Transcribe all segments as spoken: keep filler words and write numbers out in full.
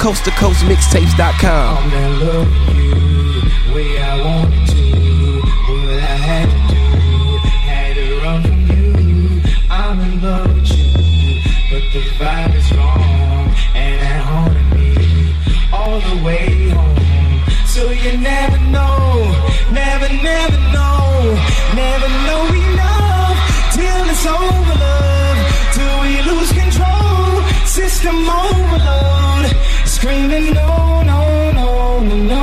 coast to coast mixtapes dot com. I'm in love with you, the way I wanted to. What I had to do, had to run from you. I'm in love with you, but the vibe is wrong, and it haunted me all the way home. So you never know, never, never know, never know enough till it's over, love, till we lose control. System overload, screaming no, no, no, no, no.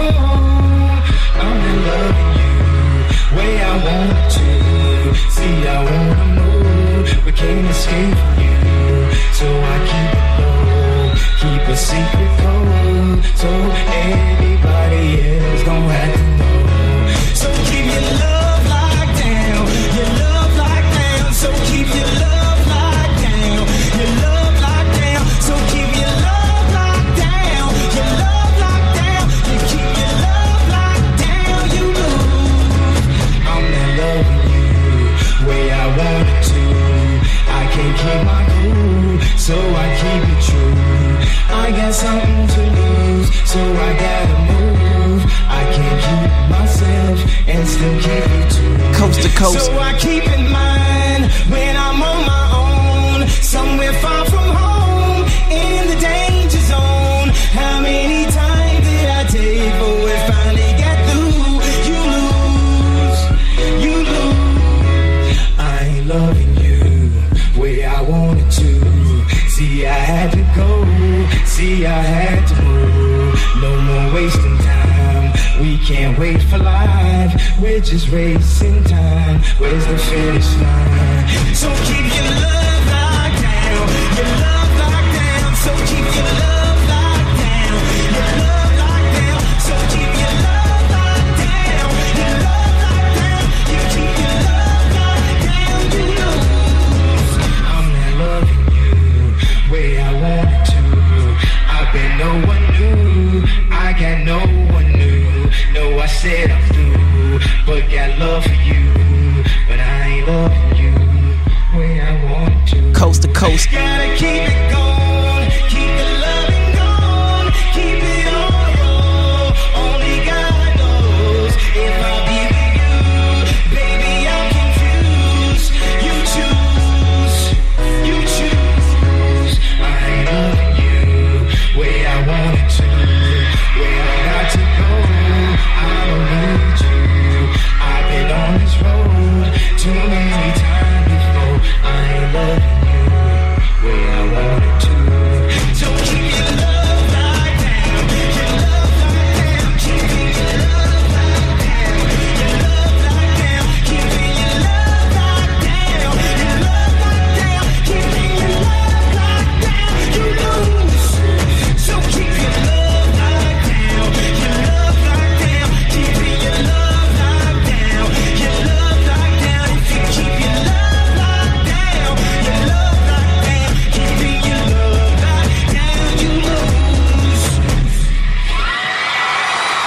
I'm in love with you, way I want to. See, I wanna move, but can't escape from you. So I keep it low, keep a secret code, so everybody else don't have to know. So keep your love locked down, your love locked down. So keep your love locked down, your love locked down. So keep your love locked down, your love locked down. You keep your love locked down, you lose. I'm in love with you, way I wanted to. I can't keep my cool, so I keep it true. I got something to lose, so I gotta move. I can't keep myself and still keep you too. Coast to coast. So I keep in mind when I'm on my own, somewhere far from home, in the danger zone. How many times did I take for it finally got through? You lose, you lose. I ain't loving you, way I wanted to. See, I had to go, see, I had to move. No more wasting time, we can't wait for life. We're just racing time, where's the finish line? So keep your love locked down, your love locked down. So keep your love locked down, your love locked down. So keep your love locked down, your love locked down. You keep your love locked down, you lose. I'm not loving you, way I wanted to. I've been no one new, I got no one new. No, I said I'm through, but got love for you.